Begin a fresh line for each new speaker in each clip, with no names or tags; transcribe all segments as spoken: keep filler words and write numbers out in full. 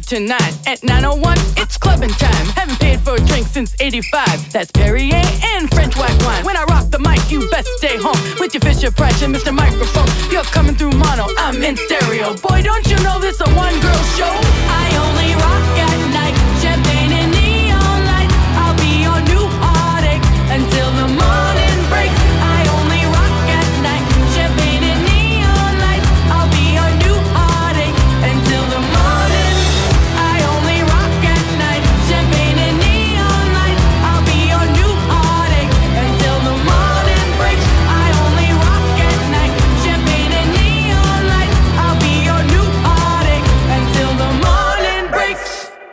tonight. At nine oh one, it's clubbing time. Haven't paid for a drink since eighty-five. That's Perrier and French white wine. When I rock the mic, you best stay home with your Fisher Price and Mister Microphone. You're coming through mono, I'm in stereo. Boy, don't you know this a one-girl show? I only rock at night. Champagne and neon lights. I'll be your new heartache until the morning breaks. I only rock at night. Champagne and neon lights. I'll be your new heartache until the morning. I only rock at night. Champagne and neon lights. I'll be your new heartache until the morning breaks. I only rock at night. Champagne and neon lights. I'll be your new heartache until the morning breaks.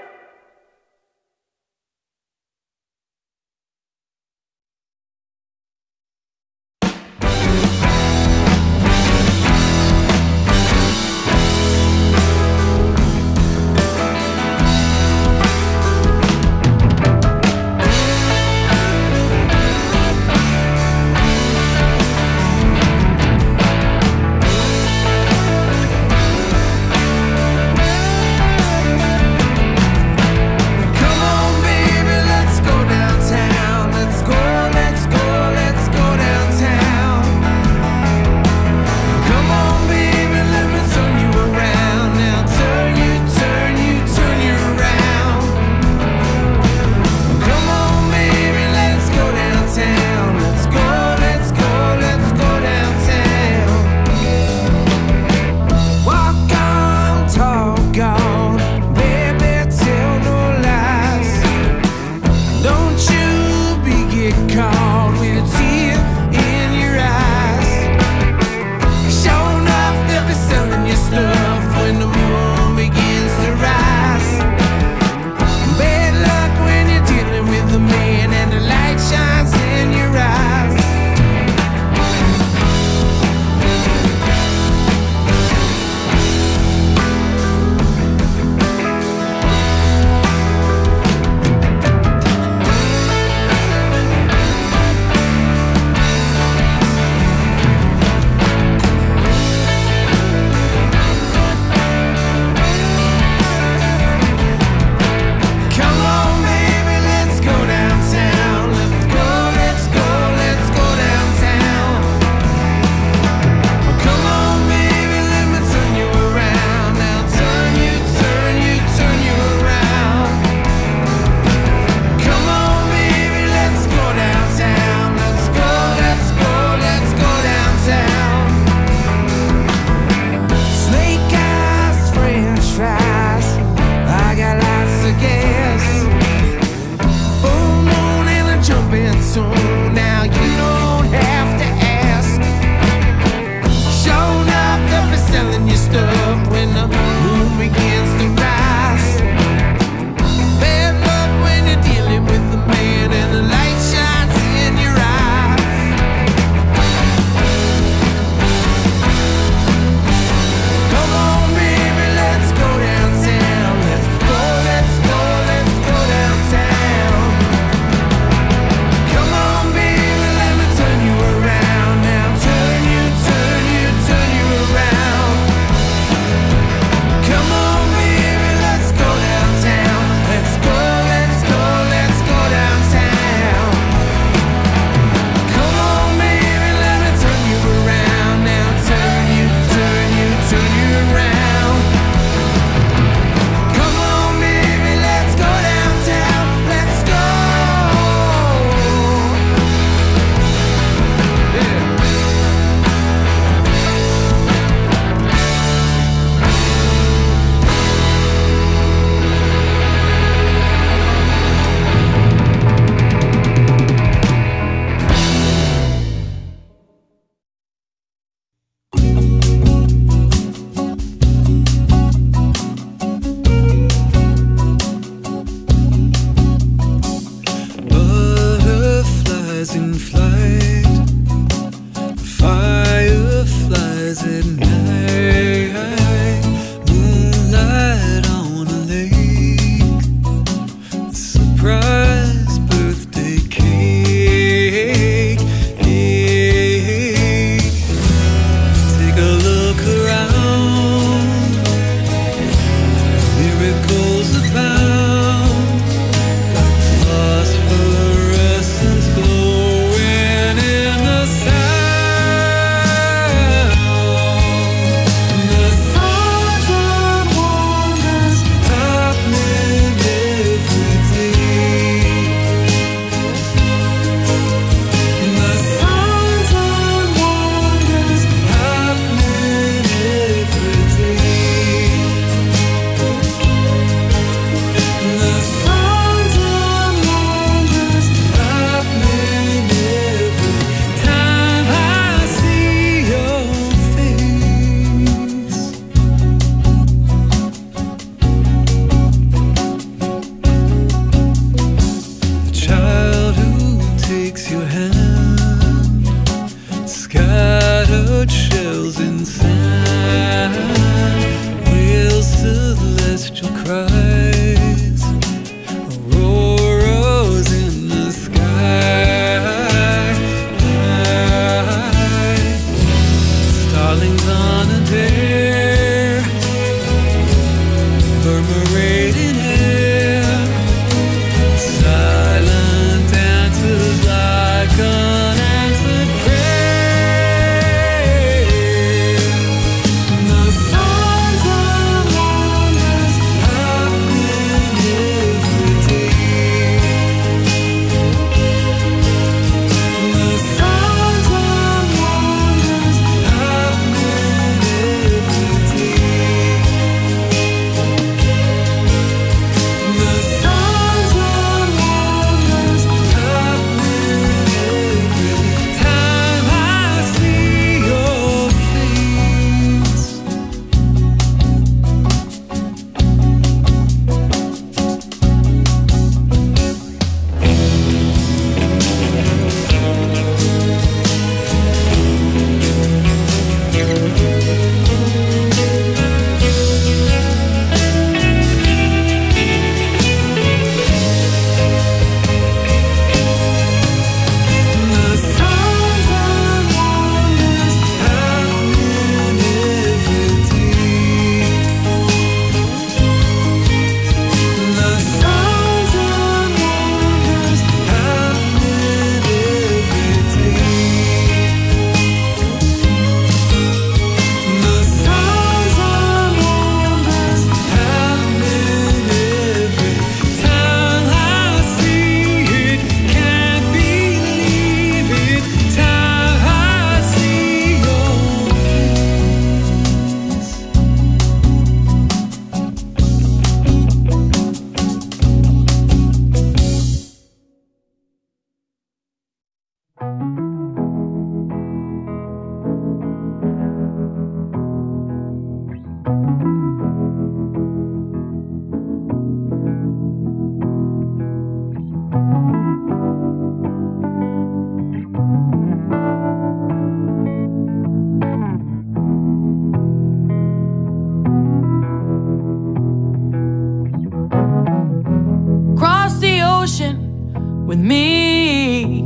me.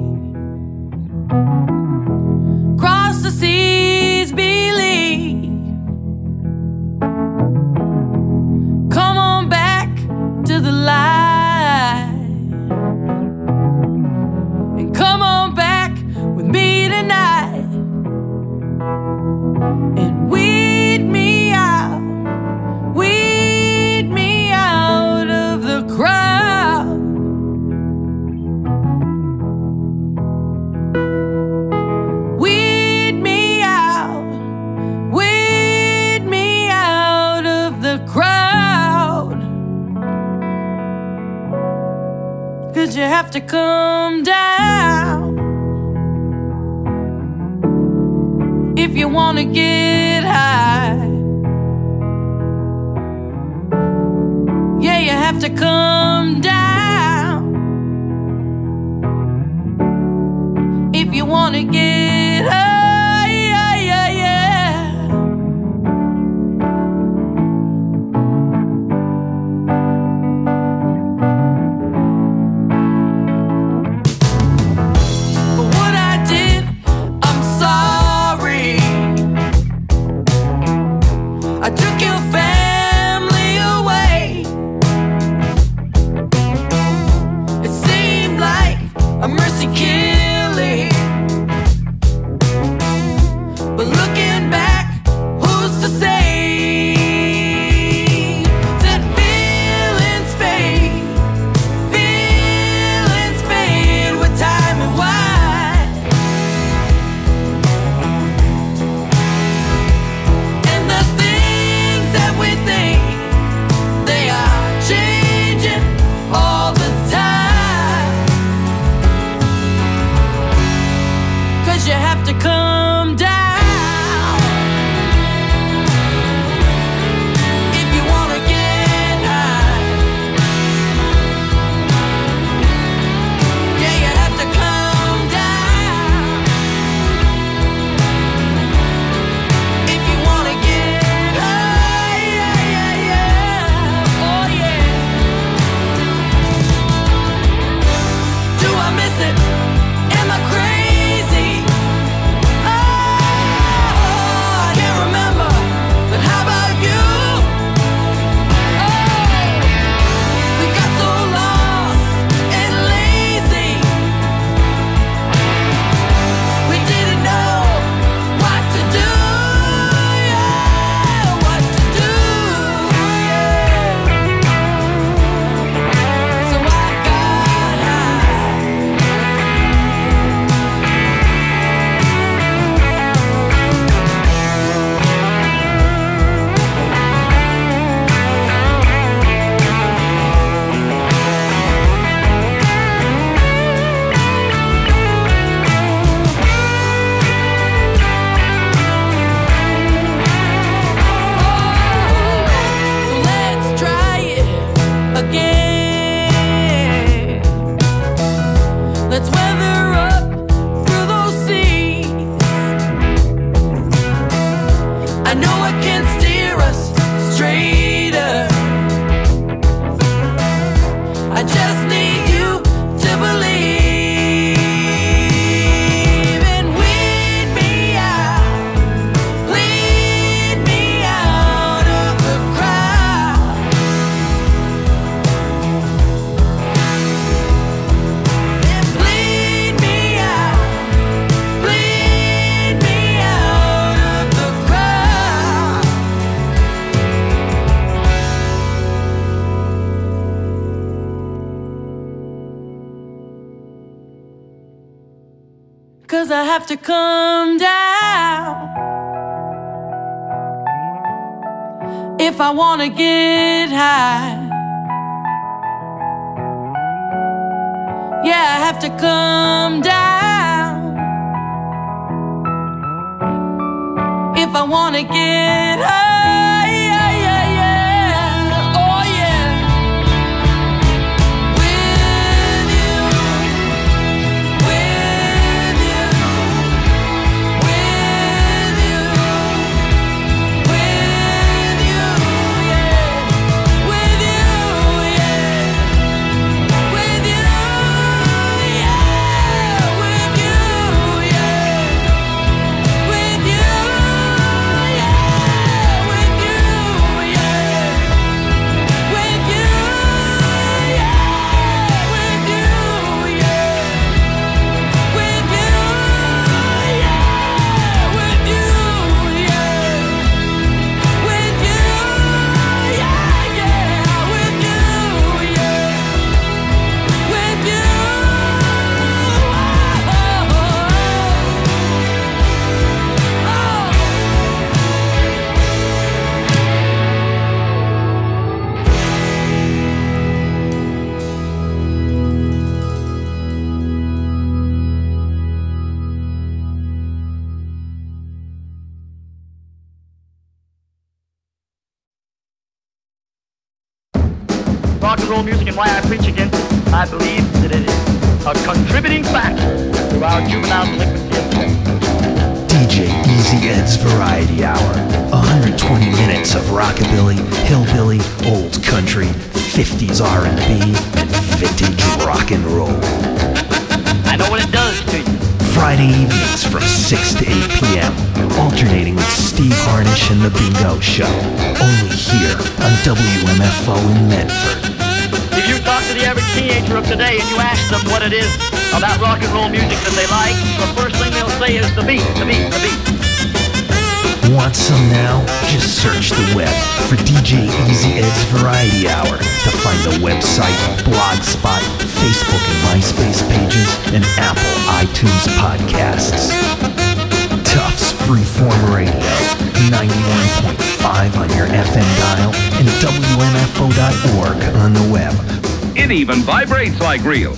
Cross the seas, believe. Come on back to the light, and come on back with me tonight, and weed me out, weed me out of the crowd. Weed me out, weed me out of the crowd. 'Cause you have to come down if you wanna get high. Yeah, you have to come down if you wanna get high. Yeah, yeah, yeah. For what I did, I'm sorry. I took your family away. It seemed like a mercy killing, but looking back, who's to say that feelings fade, feelings fade with time and wine, and the things that we think, they are changing all the time. 'Cause you have to come down if you wanna get high. Yeah, you have to come down if you wanna get high. Yeah, yeah, yeah. Oh yeah. Do I miss it? Am I crazy? Oh, I can't remember, but how about you? Oh, we got so lost and lazy, we didn't know what to do. Yeah, what to do. Yeah. So I got high. So let's try it again. Let's weather up through those seas. I know it can steer us straighter. I just need you to believe, and weed me out, lead me out of the crowd, and bleed me out, bleed me out of the crowd. 'Cause I have to come down if I wanna get high. Yeah, I have to come down if I wanna get high. Yeah, yeah, yeah. Oh yeah. With you, with you, with you, with you, yeah. With you, yeah. With you,
rock and roll music and why I preach against it, I believe that it is a contributing factor to our juvenile delinquency of sex.
D J Easy Ed's Variety Hour. one hundred twenty minutes of rockabilly, hillbilly, old country, fifties R and B, and vintage rock and roll.
I know what it does to you.
Friday evenings from six to eight p.m. Alternating with Steve Harnish and The Bingo Show. Only here on W M F O in Medford.
If you talk to the average teenager of today and you ask them what it is about rock and roll music that they like, the first thing they'll say is the beat, the beat, the beat.
Want some now? Just search the web for D J Easy Ed's Variety Hour to find the website, Blogspot, Facebook and MySpace pages, and Apple iTunes podcasts. Tufts Freeform Radio, ninety-one point five on your F M dial, and W M F O dot org on the web.
It even vibrates like real.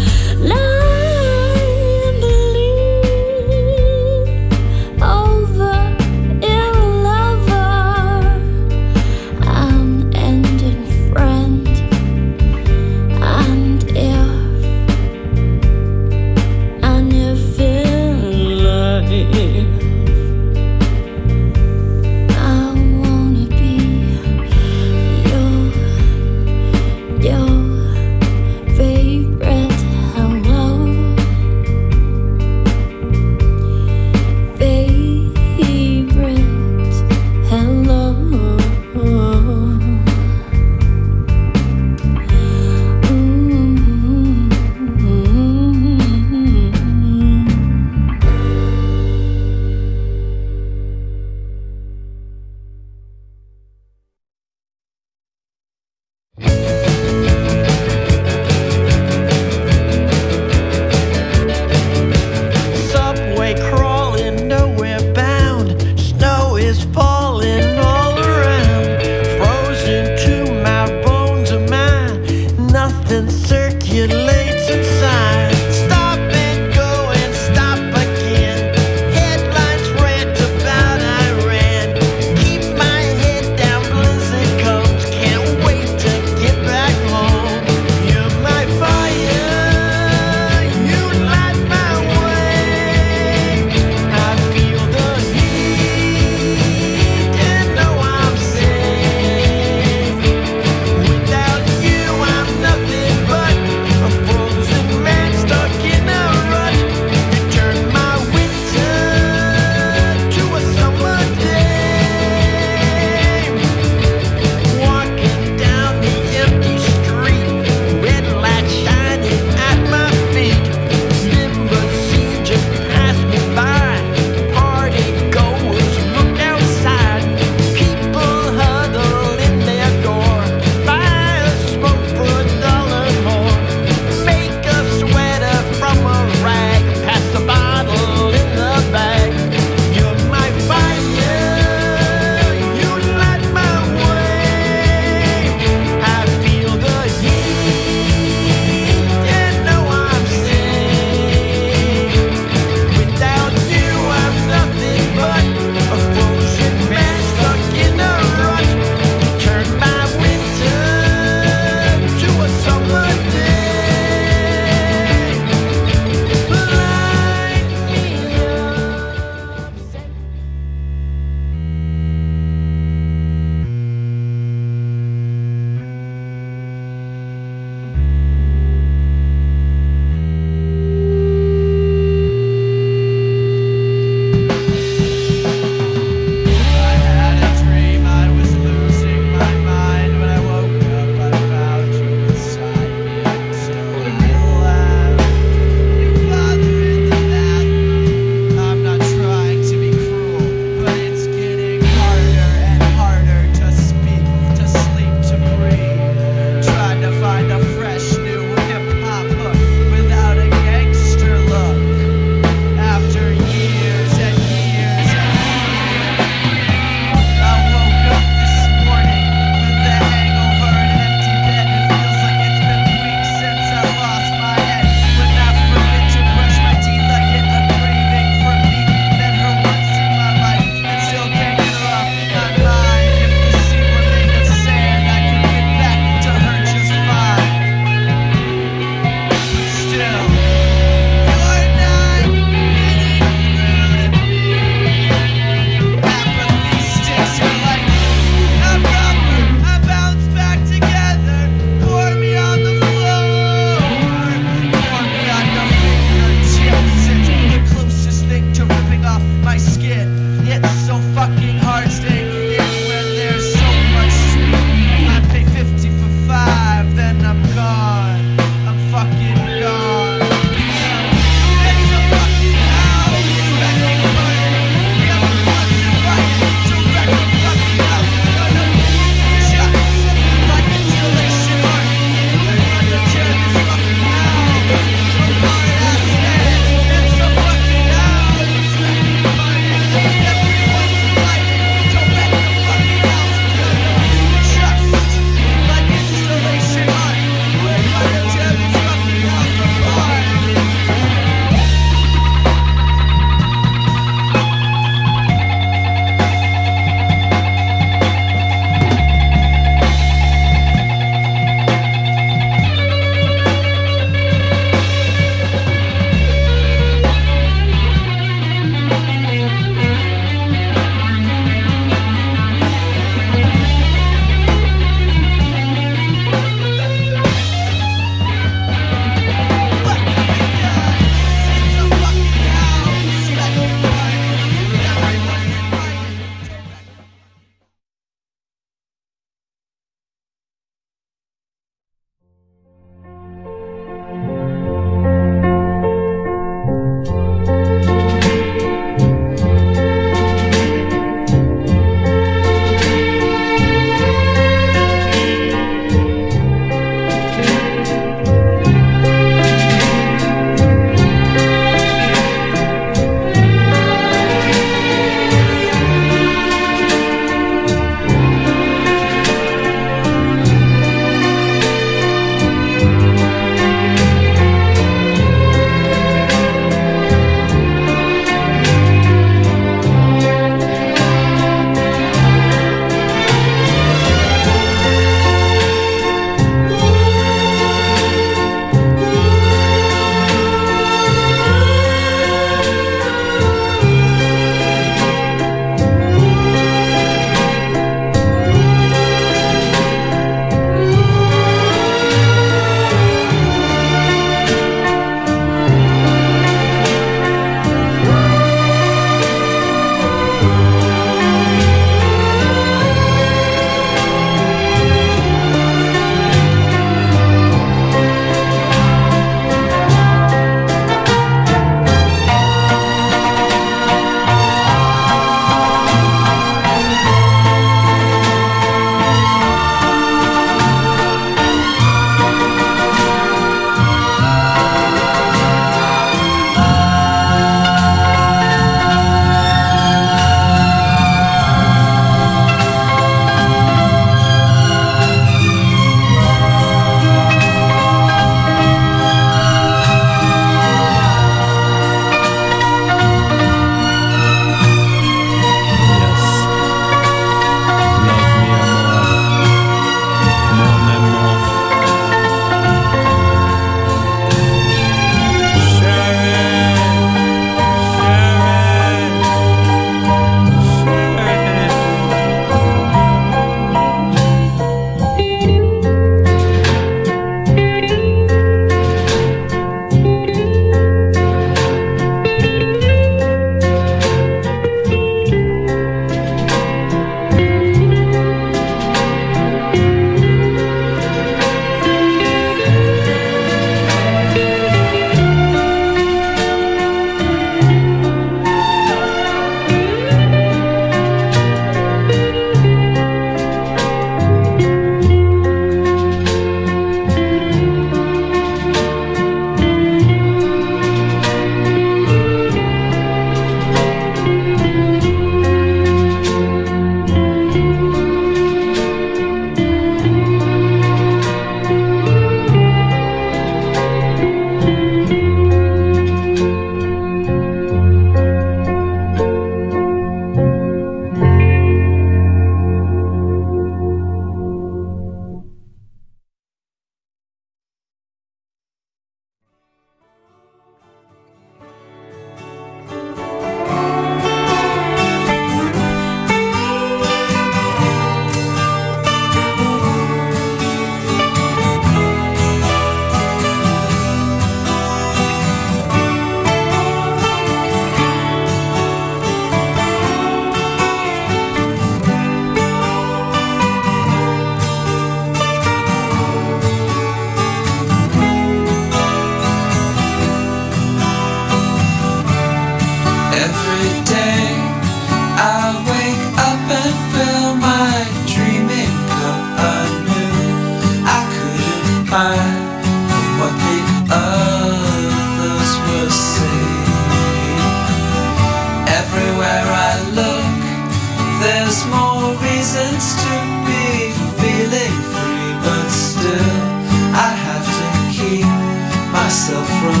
from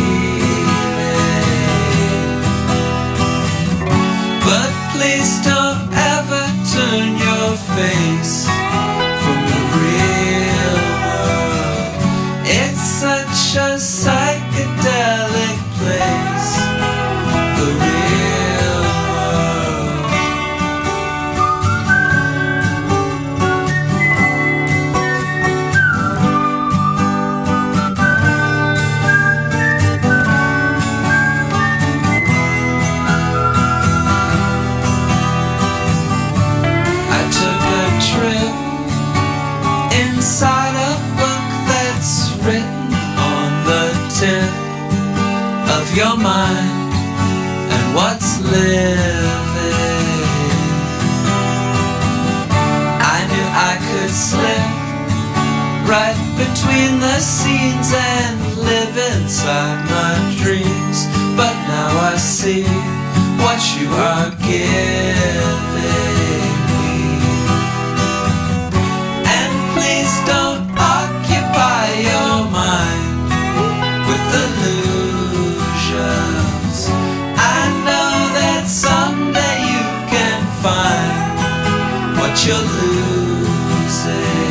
leaving. But please don't ever turn your face from the real world. It's such a psychedelic place, the real world. I took a trip inside a book that's written on the tin of your mind and what's living. I knew I could slip right between the scenes and live inside my dreams, but now I see what you are giving me. And please don't occupy your mind with illusions. I know that someday you can find what you're losing.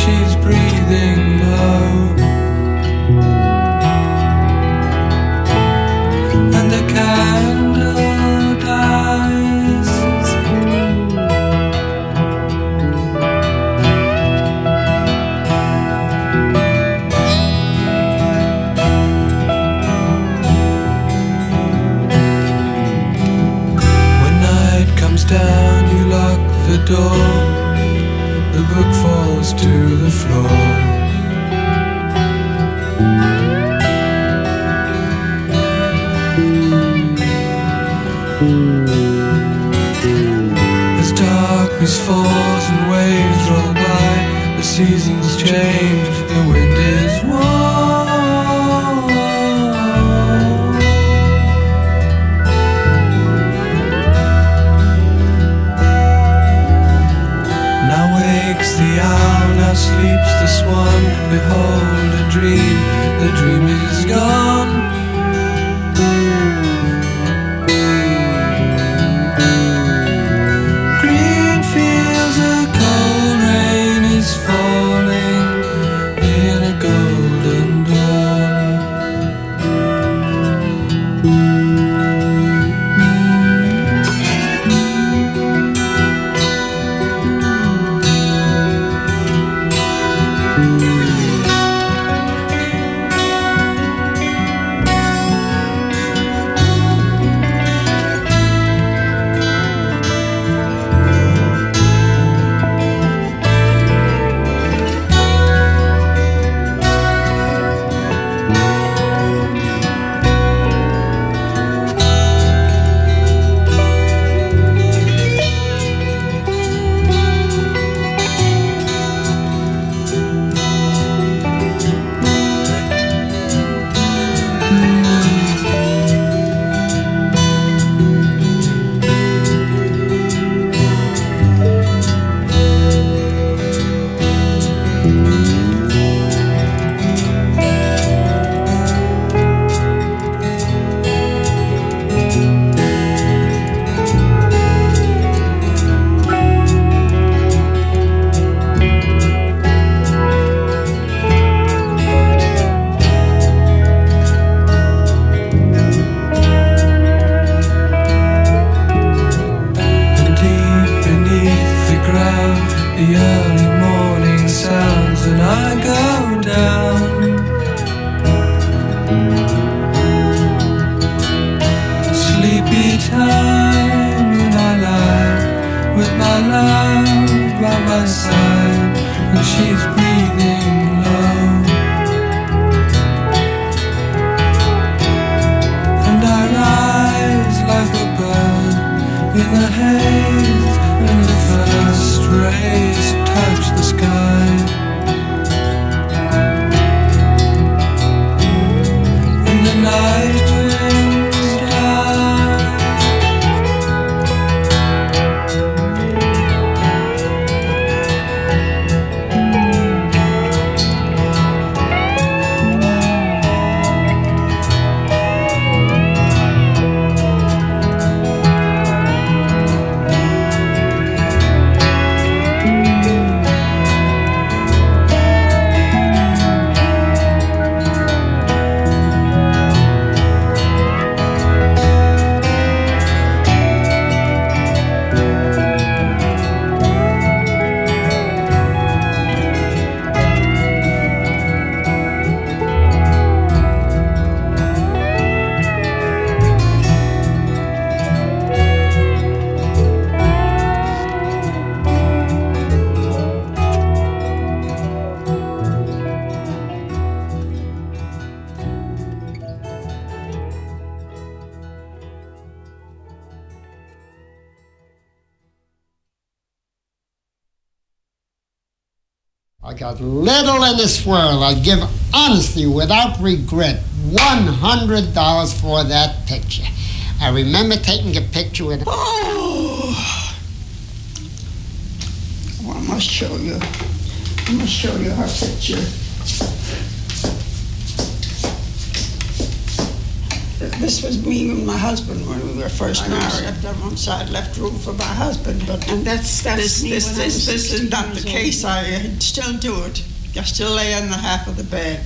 she's breathing low. And the candle dies. When night comes down, you lock the door. The book falls to the floor. As darkness falls and waves roll by, the seasons change, the wind is warm. Now wakes the owl, now sleeps the swan. Behold a dream, the dream is gone. Green fields, a cold rain is falling in a golden dawn. The early morning sounds and I go down. Sleepy time when I lie with my love by my side, and she's breathing low. And I rise like a bird in the haze when the first rays touch the sky. And the night winds die.
I got little in this world. I'd give honestly, without regret, one hundred dollars for that picture. I remember taking a picture with...
Oh! Well, I must show you. I must show you her picture. This was me and my husband when we were first married. I left one side, left room for my husband, but
and that's that's
this
me
this
when
this,
I
this is not the case.
Old.
I still do it. I still lay on the half of the bed.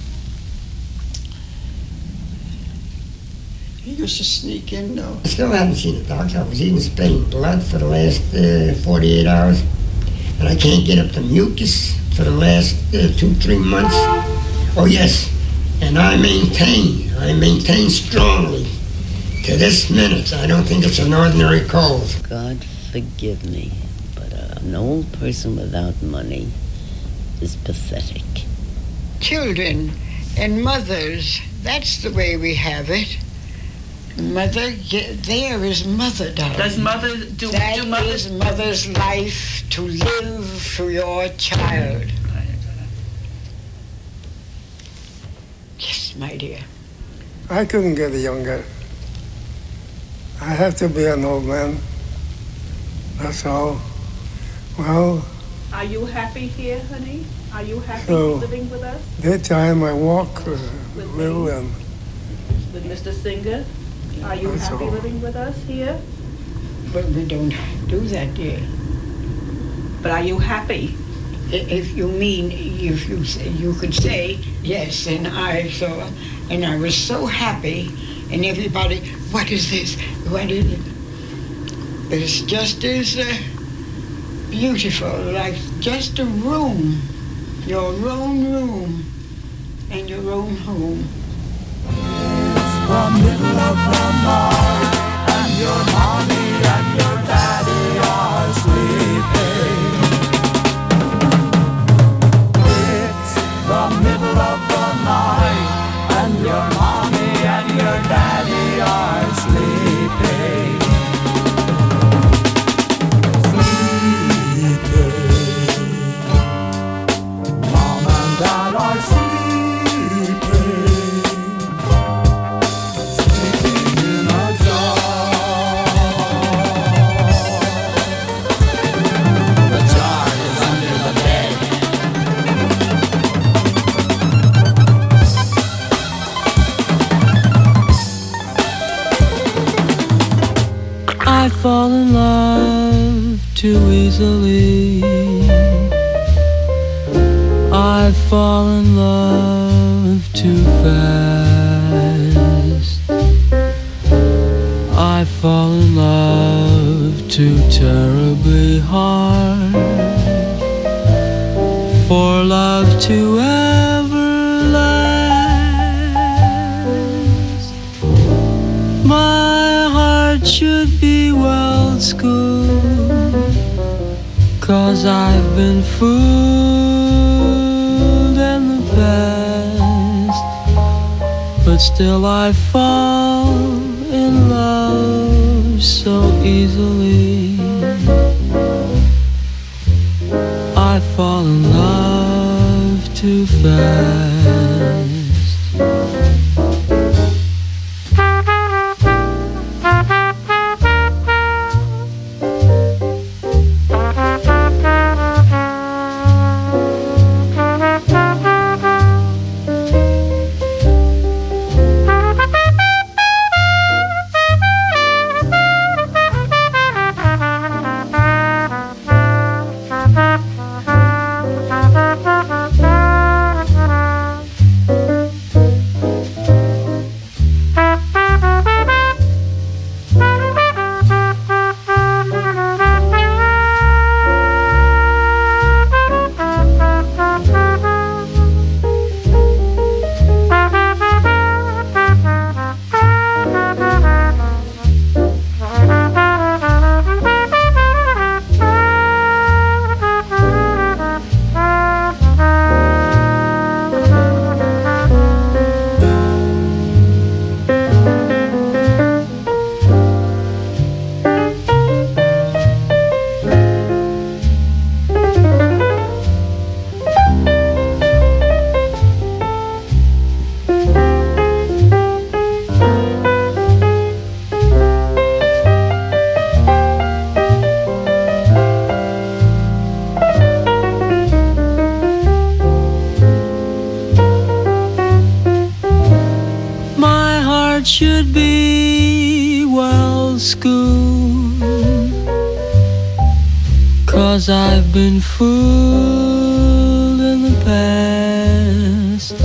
He used to sneak in though.
I still haven't seen a doctor. I was even spilling blood for the last uh, forty-eight hours, and I can't get up the mucus for the last uh, two, three months. Oh yes, and I maintain, I maintain strongly to this minute. I don't think it's an ordinary cold.
God forgive me, but uh, an old person without money is pathetic.
Children and mothers, that's the way we have it. Mother, there is mother, darling.
Does mother do?
That
do mother?
is mother's life, to live for your child. Yes, my dear.
I couldn't get younger. I have to be an old man. That's all. Well.
Are you happy here, honey? Are you happy
so
living with us?
Daytime I walk uh,
with
little and.
With Mister Singer? Are you
That's
happy
all.
living with us here?
But we don't do that, dear.
But are you happy?
If you mean, if you say, you could say yes, and I so, and I was so happy, and everybody, what is this? What is it? It's just as uh, beautiful, like just a room, your own room, and your own home.
It's the middle of the night, and your mommy and your daddy are sleeping. It's the middle of the night, and your mommy and your daddy are sleeping. Sleeping. Mom and dad are sleeping.
I fall in love too easily. I fall in love too fast. I fall in love too terribly hard for love to ever last. My heart should be well schooled, 'cause I've been fooled in the past, but still I fall in love so easily. I fall in love too fast. heart should be well schooled, 'cause I've been fooled in the past,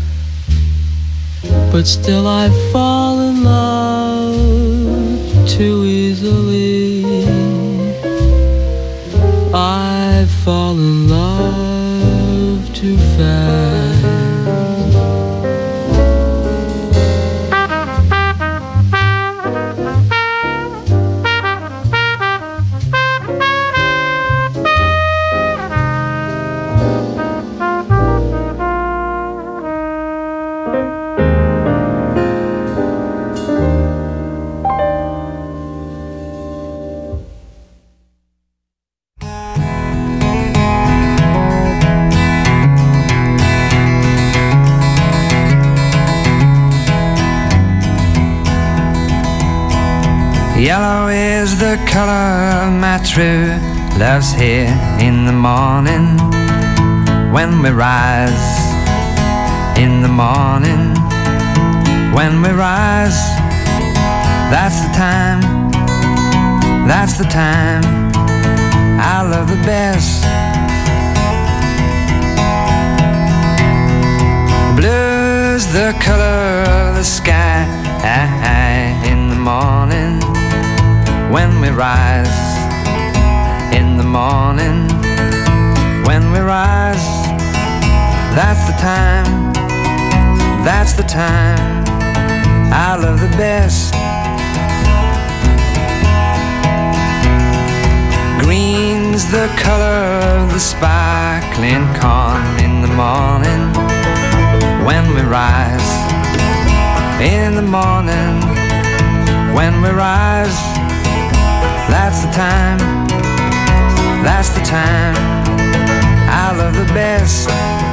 but still I fall in love too easily. I fall in love too fast.
Yellow is the color of my true love's here in the morning. When we rise in the morning, when we rise, that's the time, that's the time I love the best. Blue's the color of the sky in the morning. When we rise in the morning, when we rise, that's the time, that's the time I love the best. Green's the color of the sparkling corn in the morning. When we rise in the morning, when we rise, that's the time, that's the time I love the best.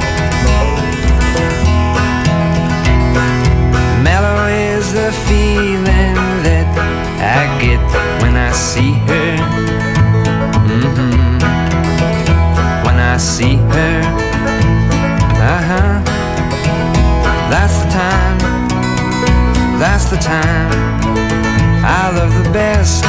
Mellow is the feeling that I get when I see her. Mm-hmm. When I see her, uh-huh. That's the time, that's the time I love the best.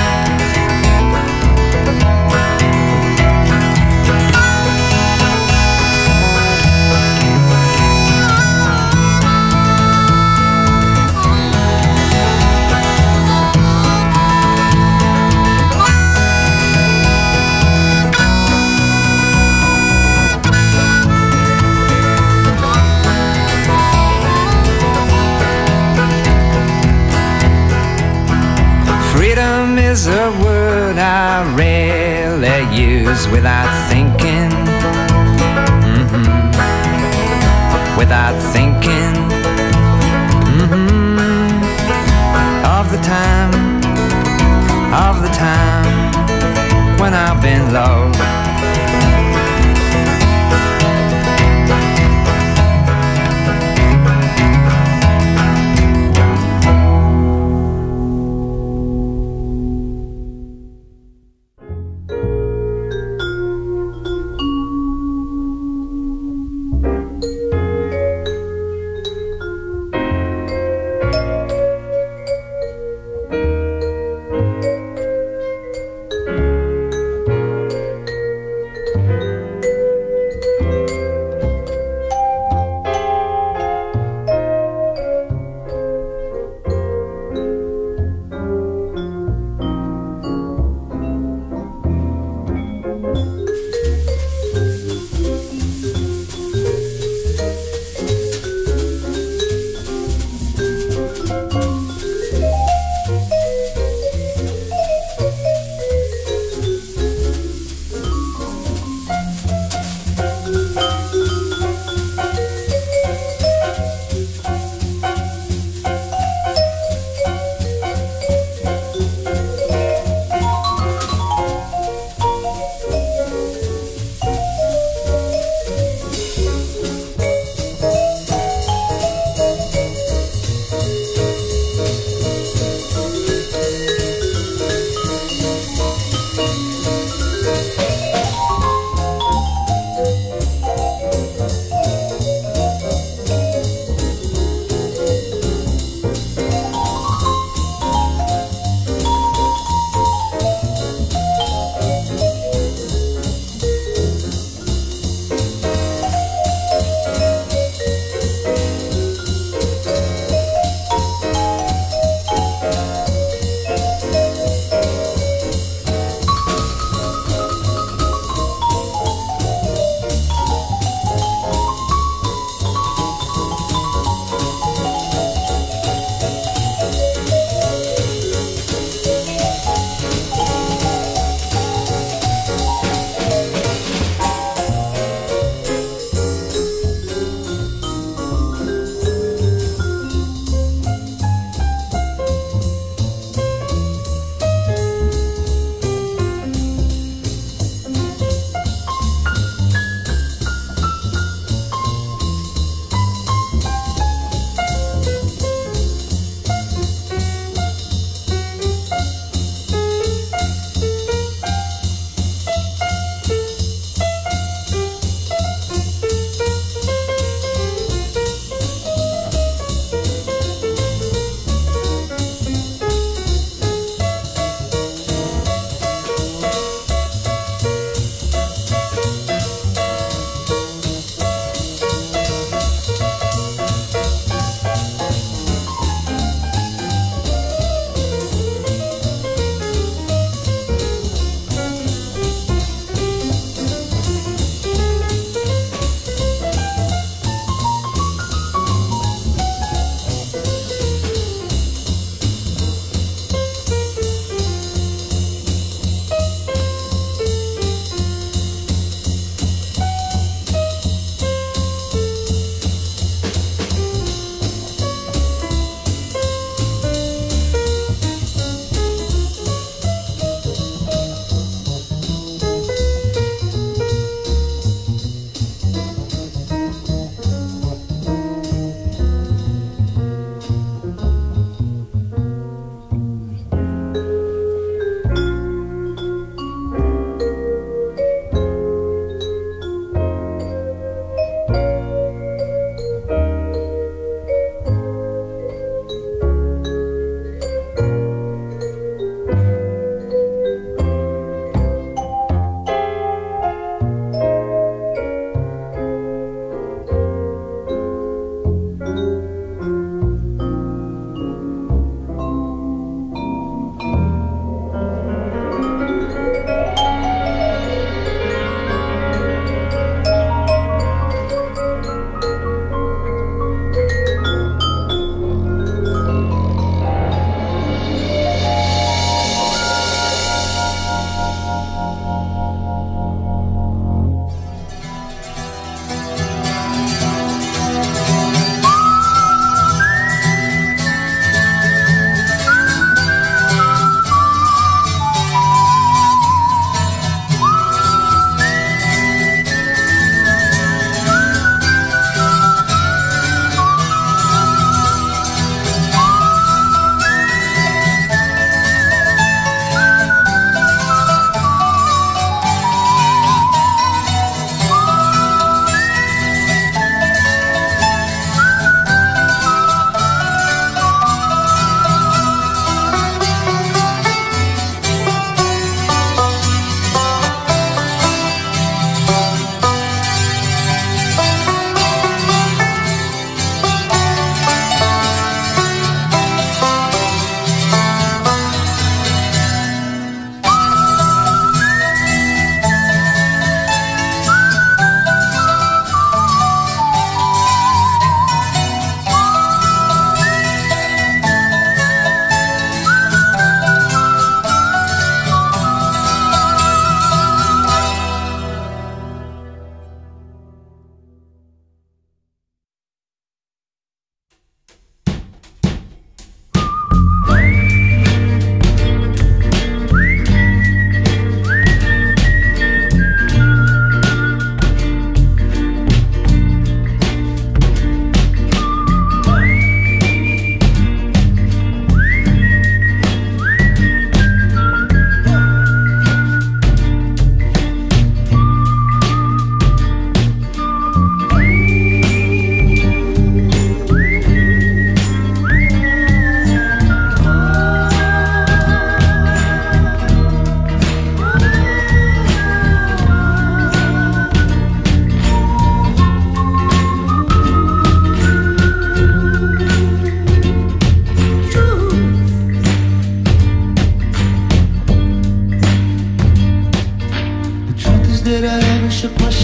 Freedom is a word I rarely use without thinking, mm-hmm. Without thinking, mm-hmm. Of the time, of the time when I've been low.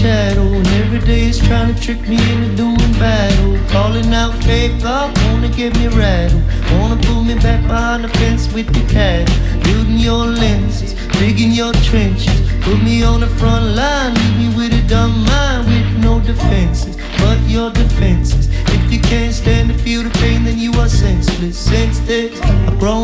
shadow, and every day is trying to trick me into doing battle. Calling out favor, wanna get me rattled, wanna pull me back behind the fence with the cattle. Building your lenses, digging your trenches, put me on the front line, leave me with a dumb mind with no defenses but your defenses. If you can't stand to feel the pain, then you are senseless. Since this, I've grown